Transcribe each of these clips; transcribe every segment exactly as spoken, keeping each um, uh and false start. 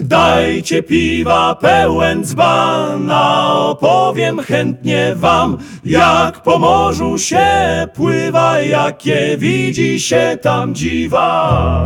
Dajcie piwa pełen dzban, a opowiem chętnie wam, jak po morzu się pływa, jakie widzi się tam dziwa.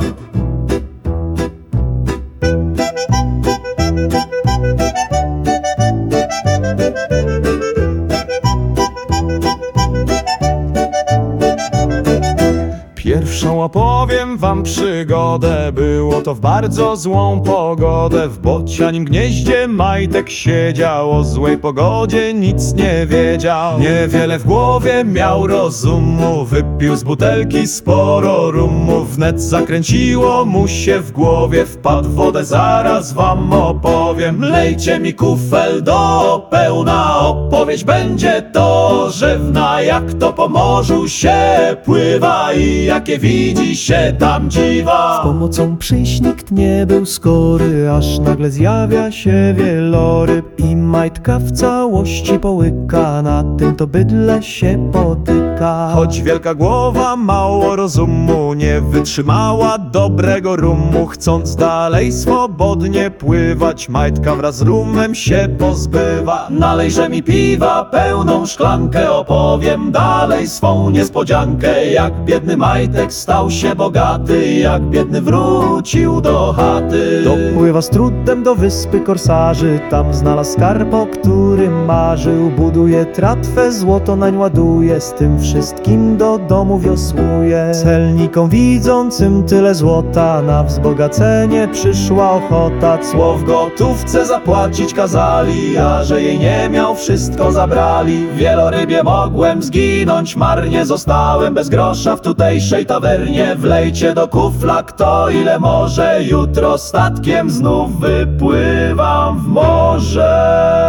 Pierwszą opowiem wam przygodę. Było to w bardzo złą pogodę. W bocianim gnieździe majtek siedział. O złej pogodzie nic nie wiedział. Niewiele w głowie miał rozumu. Wypił z butelki sporo rumu. Wnet zakręciło mu się w głowie. Wpadł w wodę, zaraz wam opowiem. Lejcie mi kufel do pełna. Opowieść będzie dożywna. Jak to po morzu się pływa i jakie widzi się tam dziwa. Z pomocą przyjść nikt nie był skory, aż nagle zjawia się wieloryb i majtka w całości połyka. Na tym to bydle się potyka. Choć wielka głowa mało rozumu, nie wytrzymała dobrego rumu. Chcąc dalej swobodnie pływać, majtka wraz z rumem się pozbywa. Nalejże mi piwa pełną szklankę, opowiem dalej swą niespodziankę. Jak biedny majtek stał się bogaty, jak biedny wrócił do chaty. Dopływa z trudem do wyspy korsarzy, tam znalazł skarb, o którym marzył. Buduje tratwę, złoto nań ładuje, z tym wszystkim do domu wiosłuje. Celnikom widzącym tyle złota, na wzbogacenie przyszła ochota. Cło w gotówce zapłacić kazali, a że jej nie miał, wszystko zabrali. Wielorybie mogłem zginąć marnie, zostałem bez grosza w tutejszej tawernie. Wlejcie do kufla kto ile może, jutro statkiem znów wypływam w morze.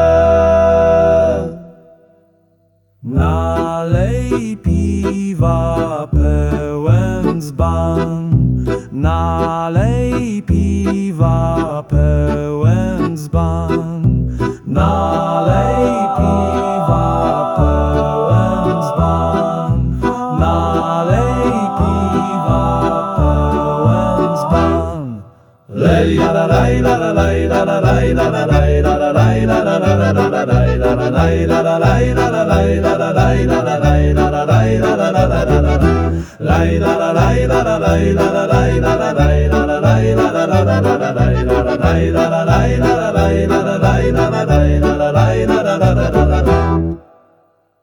Nalej piwa pełen dzban, nalej piwa pełen dzban, nalej piwa pełen dzban, nalej piwa pełen dzban. Lej la la laj la la laj la la laj la la laj la la laj la la la la la laj la la laj la la laj la la laj la la laj la la laj la la laj la la la la la laj la la laj la la laj la la laj la la laj la la laj la la la la la laj la la laj la la laj la